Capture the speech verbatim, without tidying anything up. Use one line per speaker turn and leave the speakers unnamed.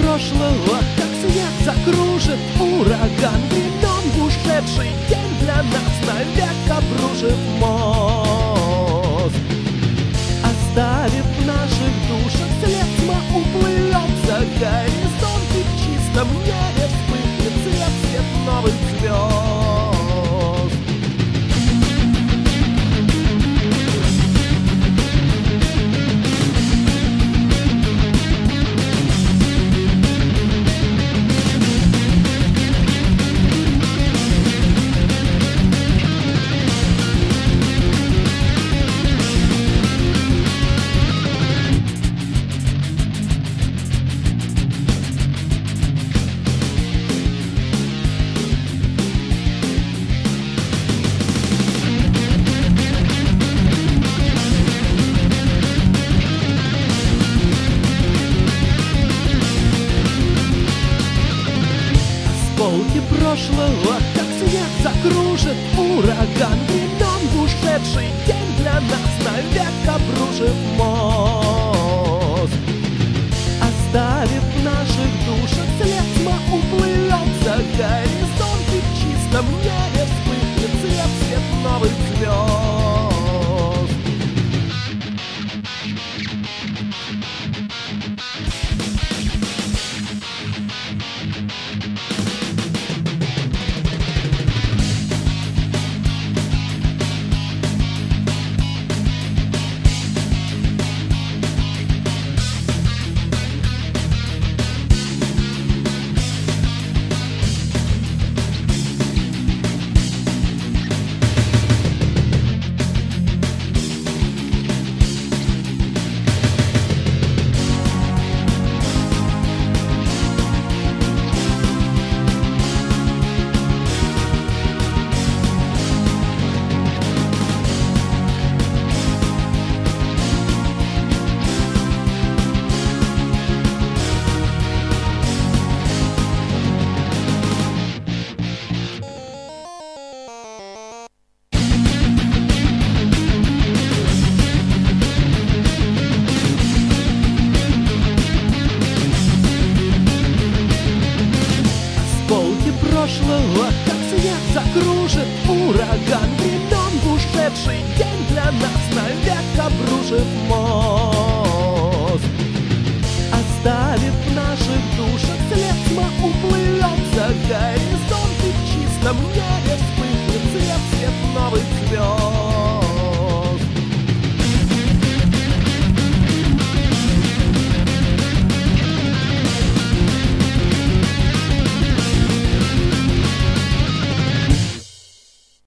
прошлого, как снег закружит ураган. Времен в ушедший день для нас навек обрушит мост. Оставив в наших душах след, тьма уплывет за горизонт, и в чистом небе вспыхнет свет, свет новых звезд. Полки прошлого, как снег закружит ураган. Времен в ушедший день для нас навек обрушит мост. Оставив в наших душах след, тьма уплывет за горизонт, и в чистом небе вспыхнет свет, свет новых звезд. Полки прошлого, как снег закружит ураган. Времен в ушедший день для нас навек обрушит мост.